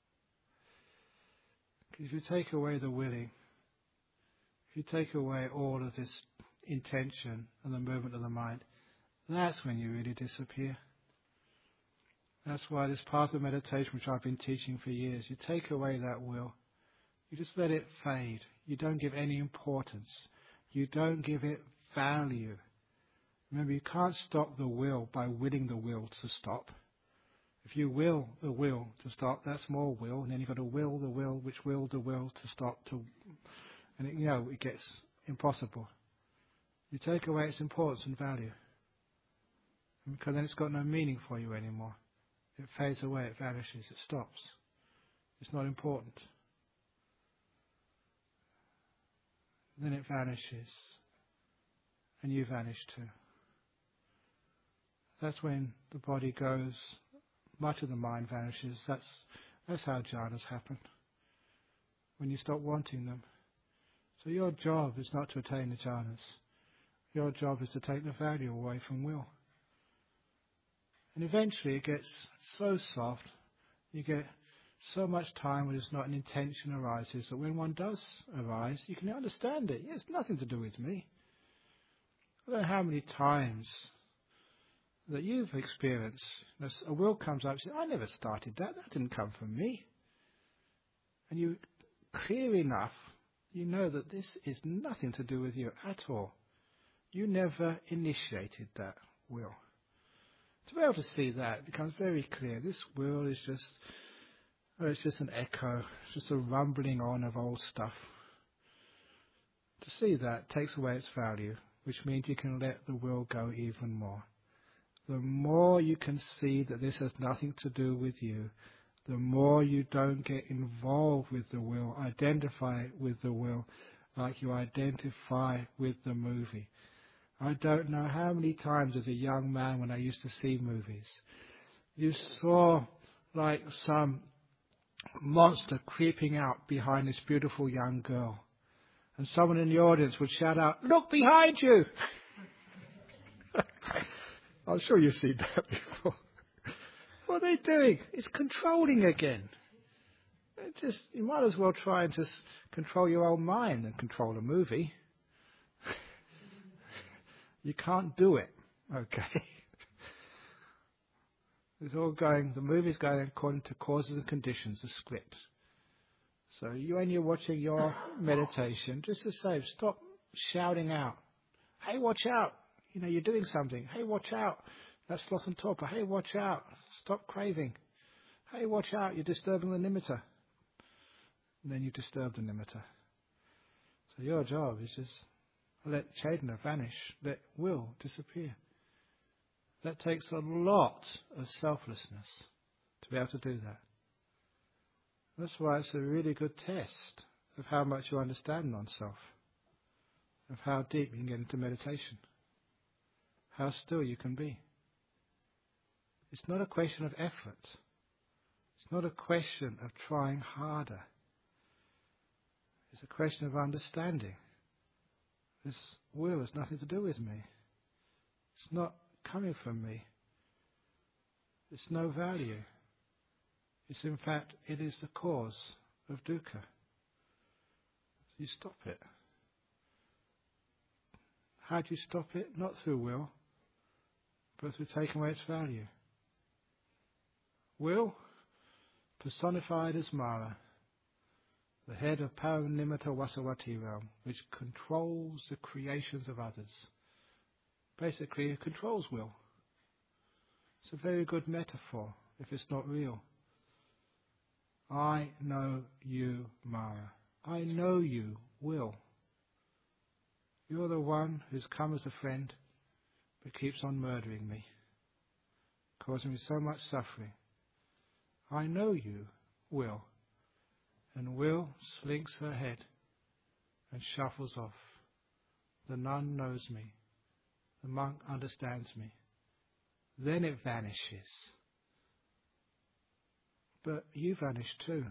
Because if you take away the willing, if you take away all of this intention and the movement of the mind, that's when you really disappear. That's why this path of meditation, which I've been teaching for years, you take away that will. You just let it fade. You don't give any importance. You don't give it value. Remember, you can't stop the will by willing the will to stop. If you will the will to stop, that's more will, and then you've got to will the will, which will the will to stop. To, and it, you know, it gets impossible. You take away its importance and value. Because then it's got no meaning for you anymore. It fades away, it vanishes, it stops. It's not important. Then it vanishes, and you vanish too. That's when the body goes, much of the mind vanishes. That's, that's how jhanas happen, when you stop wanting them. So your job is not to attain the jhanas. Your job is to take the value away from will. And eventually it gets so soft, you get so much time when it's not an intention arises, that when one does arise, you can understand it. It's nothing to do with me. I don't know how many times that you've experienced, a will comes up and says, I never started that, that didn't come from me. And you, clear enough, you know that this is nothing to do with you at all. You never initiated that will. To be able to see that, it becomes very clear. This will is just, oh, it's just an echo, it's just a rumbling on of old stuff. To see that takes away its value, which means you can let the will go even more. The more you can see that this has nothing to do with you, the more you don't get involved with the will, identify with the will, like you identify with the movie. I don't know how many times as a young man when I used to see movies, you saw like some monster creeping out behind this beautiful young girl. And someone in the audience would shout out, look behind you! I'm sure you've seen that before. What are they doing? It's controlling again. It just, you might as well try and just control your own mind than control a movie. You can't do it, okay? It's all going, the movie's going according to causes and conditions, the script. So you, when you're watching your meditation, just to say, stop shouting out, hey, watch out. You know, you're doing something. Hey, watch out. That's sloth and torpor. Hey, watch out. Stop craving. Hey, watch out. You're disturbing the nimitta. And then you disturb the nimitta. So your job is just let Chaitanya vanish. Let will disappear. That takes a lot of selflessness to be able to do that. That's why it's a really good test of how much you understand non-self, of how deep you can get into meditation, how still you can be. It's not a question of effort. It's not a question of trying harder. It's a question of understanding. This will has nothing to do with me. It's not coming from me. It's no value. It's in fact, it is the cause of dukkha. You stop it. How do you stop it? Not through will, but through taking away its value. Will, personified as Mara, the head of Paranimitta Vasavati realm, which controls the creations of others. Basically, it controls will. It's a very good metaphor if it's not real. I know you, Mara. I know you, will. You're the one who's come as a friend, but keeps on murdering me, causing me so much suffering. I know you, will. And will slinks her head and shuffles off. The nun knows me. The monk understands me. Then it vanishes. But you vanish too.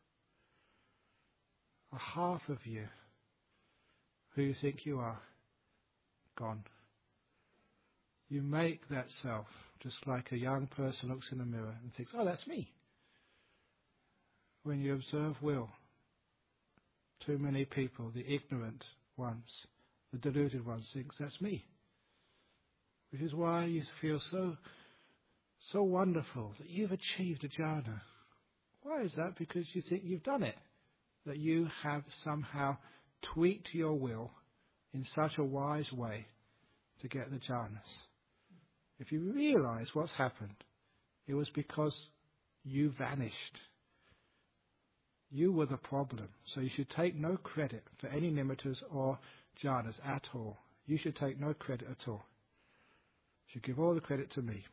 A half of you, who you think you are, gone. You make that self just like a young person looks in the mirror and thinks, oh, that's me. When you observe will, too many people, the ignorant ones, the deluded ones, think that's me. Which is why you feel so, so wonderful that you've achieved a jhana. Why is that? Because you think you've done it. That you have somehow tweaked your will in such a wise way to get the jhanas. If you realize what's happened, it was because you vanished. You were the problem. So you should take no credit for any nimittas or jhanas at all. You should take no credit at all. should give all the credit to me.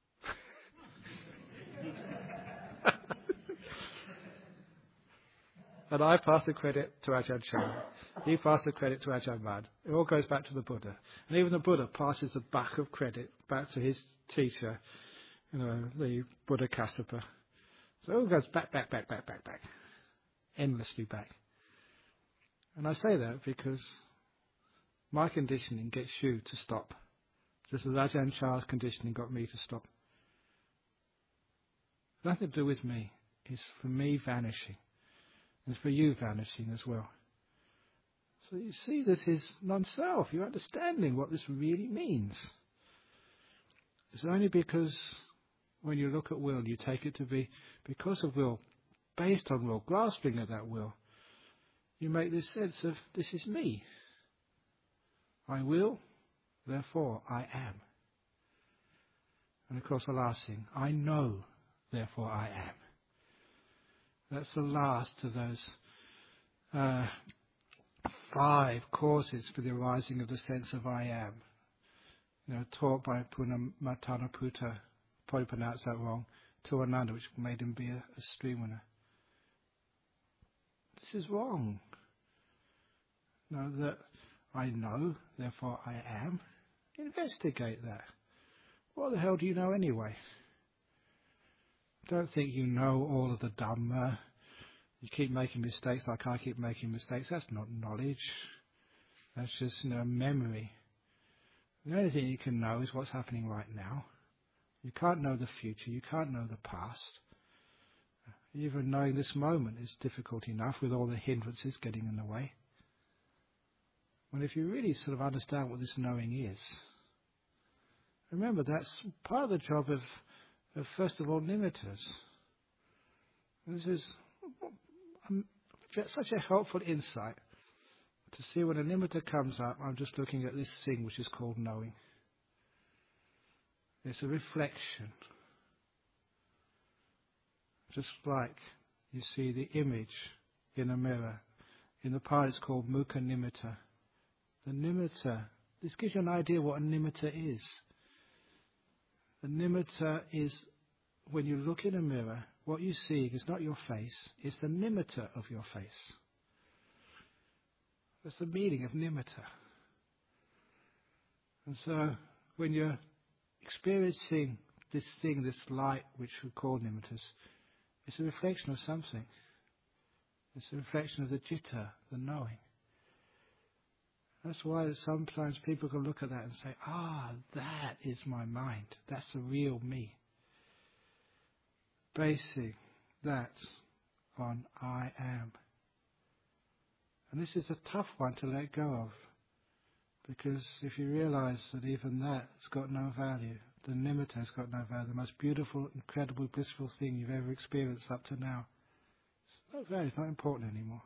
And I pass the credit to Ajahn Chah. He passed the credit to Ajahn Mun. It all goes back to the Buddha. And even the Buddha passes the buck of credit back to his teacher, you know, the Buddha Kassapa. So it all goes back, back, back, back, back, back. Endlessly back. And I say that because my conditioning gets you to stop. Just as Ajahn Chah's conditioning got me to stop. Nothing to do with me. It's for me vanishing. It's for you vanishing as well. So you see, this is non-self. You're understanding what this really means. It's only because when you look at will, you take it to be because of will, based on will, grasping at that will. You make this sense of, this is me. I will, therefore I am. And of course the last thing, I know, therefore I am. That's the last of those uh, five causes for the arising of the sense of I am. You know, taught by Punamatana probably pronounced that wrong, to Ananda, which made him be a, a stream winner. This is wrong. You know, that I know, therefore I am. Investigate that. What the hell do you know anyway? Don't think you know all of the Dhamma. You keep making mistakes like I keep making mistakes. That's not knowledge. That's just, you know, memory. The only thing you can know is what's happening right now. You can't know the future. You can't know the past. Even knowing this moment is difficult enough with all the hindrances getting in the way. Well, if you really sort of understand what this knowing is, remember that's part of the job of first of all, nimittas. This is um, such a helpful insight to see when a nimitta comes up, I'm just looking at this thing which is called knowing. It's a reflection. Just like you see the image in a mirror. In the Pali it's called mukha nimitta. The nimitta, this gives you an idea what a nimitta is. The nimitta is, when you look in a mirror, what you see is not your face, it's the nimitta of your face. That's the meaning of nimitta. And so, when you're experiencing this thing, this light, which we call nimittas, it's a reflection of something. It's a reflection of the citta, the knowing. That's why sometimes people can look at that and say, ah, that is my mind. That's the real me. Basing that on I am. And this is a tough one to let go of. Because if you realize that even that has got no value, the nimitta has got no value, the most beautiful, incredible, blissful thing you've ever experienced up to now, it's no value, it's not important anymore.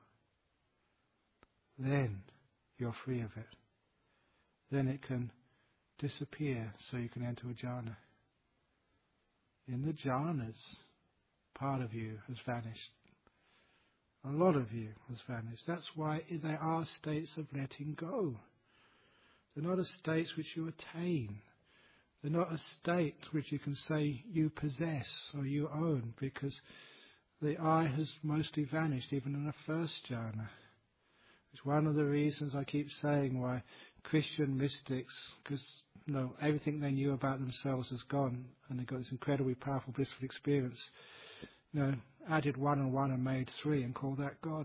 Then you're free of it. Then it can disappear so you can enter a jhana. In the jhanas, part of you has vanished. A lot of you has vanished. That's why they are states of letting go. They're not a states which you attain. They're not a state which you can say you possess or you own, because the I has mostly vanished even in the first jhana. It's one of the reasons I keep saying why Christian mystics, because you know, everything they knew about themselves has gone, and they got this incredibly powerful, blissful experience, you know, added one and one and made three and called that God.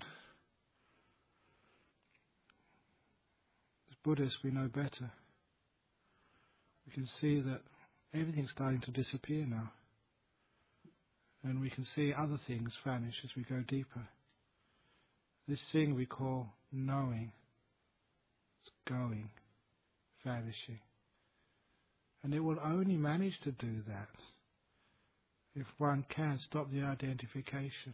As Buddhists, we know better. We can see that everything's starting to disappear now. And we can see other things vanish as we go deeper. This thing we call knowing is going, vanishing. And it will only manage to do that if one can stop the identification.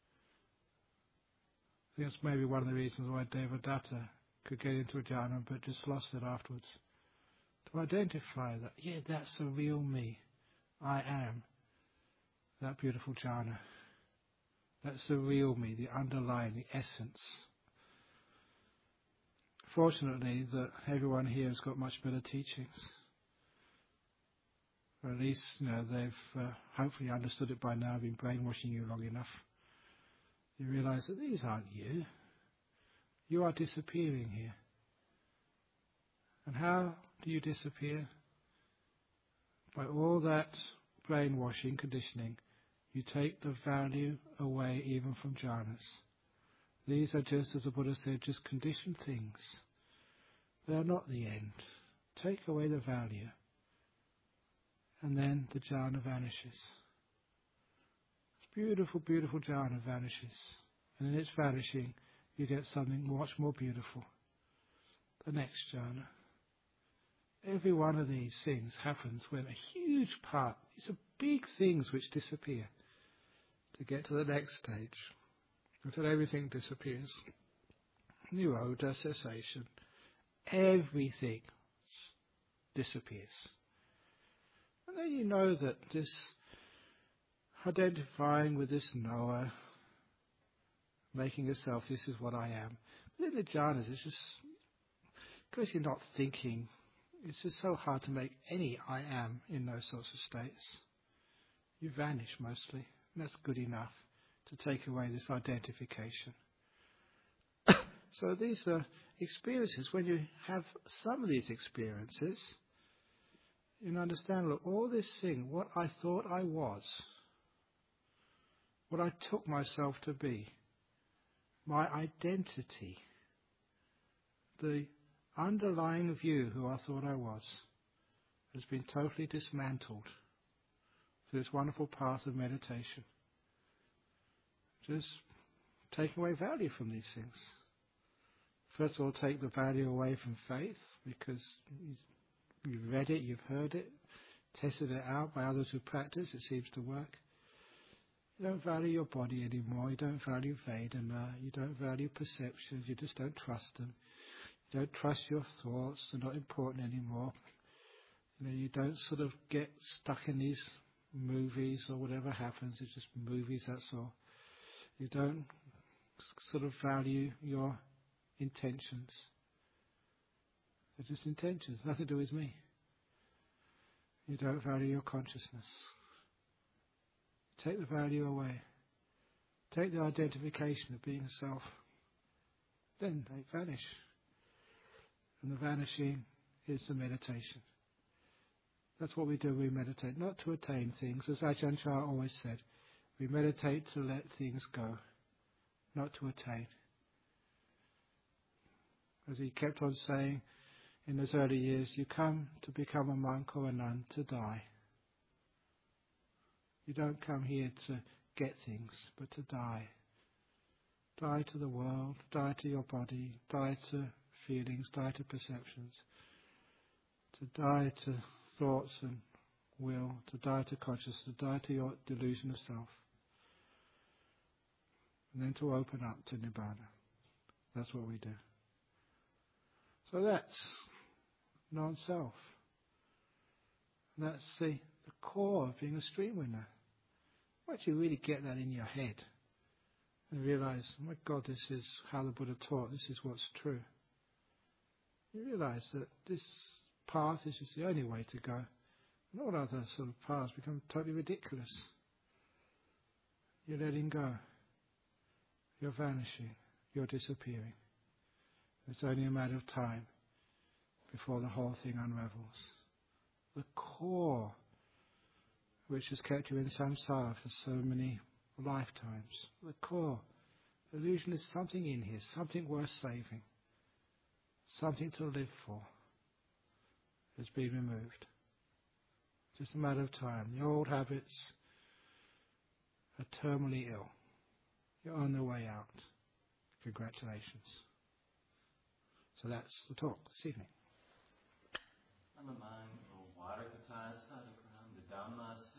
I think that's maybe one of the reasons why Devadatta could get into a jhana but just lost it afterwards. To identify that, yeah, that's the real me. I am that beautiful jhana. That's the real me, the underlying, the essence. Fortunately, that everyone here has got much better teachings. Or at least, you know, they've uh, hopefully understood it by now, been brainwashing you long enough. You realise that these aren't you. You are disappearing here. And how do you disappear? By all that brainwashing, conditioning, you take the value away even from jhanas. These are just, as the Buddha said, just conditioned things. They are not the end. Take away the value. And then the jhana vanishes. This beautiful, beautiful jhana vanishes. And in its vanishing, you get something much more beautiful. The next jhana. Every one of these things happens when a huge part, these are big things which disappear to get to the next stage, until everything disappears. Nirodha, cessation, everything disappears. And then you know that this identifying with this knower, making yourself, this is what I am. But in the jhanas, it's just, because you're not thinking, it's just so hard to make any I am in those sorts of states. You vanish mostly, and that's good enough to take away this identification. So these are experiences. When you have some of these experiences, you understand, look, all this thing, what I thought I was, what I took myself to be, my identity, the underlying view who I thought I was, has been totally dismantled through this wonderful path of meditation. Just take away value from these things. First of all, take the value away from faith, because you've read it, you've heard it, tested it out by others who practice, it seems to work. You don't value your body anymore, you don't value Vedana, you don't value perceptions, you just don't trust them. You don't trust your thoughts, they're not important anymore. You know, you don't sort of get stuck in these movies or whatever happens, it's just movies, that's all. You don't sort of value your intentions. They're just intentions, nothing to do with me. You don't value your consciousness. Take the value away. Take the identification of being a self. Then they vanish. And the vanishing is the meditation. That's what we do, we meditate. Not to attain things, as Ajahn Chah always said. We meditate to let things go, not to attain. As he kept on saying in his early years, you come to become a monk or a nun to die. You don't come here to get things, but to die. Die to the world, die to your body, die to feelings, die to perceptions. To die to thoughts and will, to die to consciousness, to die to your delusion of self. And then to open up to Nibbana. That's what we do. So that's non-self. That's the, the core of being a stream winner. Once you really get that in your head and realize, oh my God, this is how the Buddha taught, this is what's true. You realize that this path is just the only way to go. And all other sort of paths become totally ridiculous. You're letting go. You're vanishing. You're disappearing. It's only a matter of time before the whole thing unravels. The core which has kept you in samsara for so many lifetimes. The core. Illusion is something in here, something worth saving, something to live for. Has been removed. Just a matter of time. The old habits are terminally ill. You're on the way out. Congratulations. So that's the talk this evening. Namamang Varakata Sadhakram, the Dhamma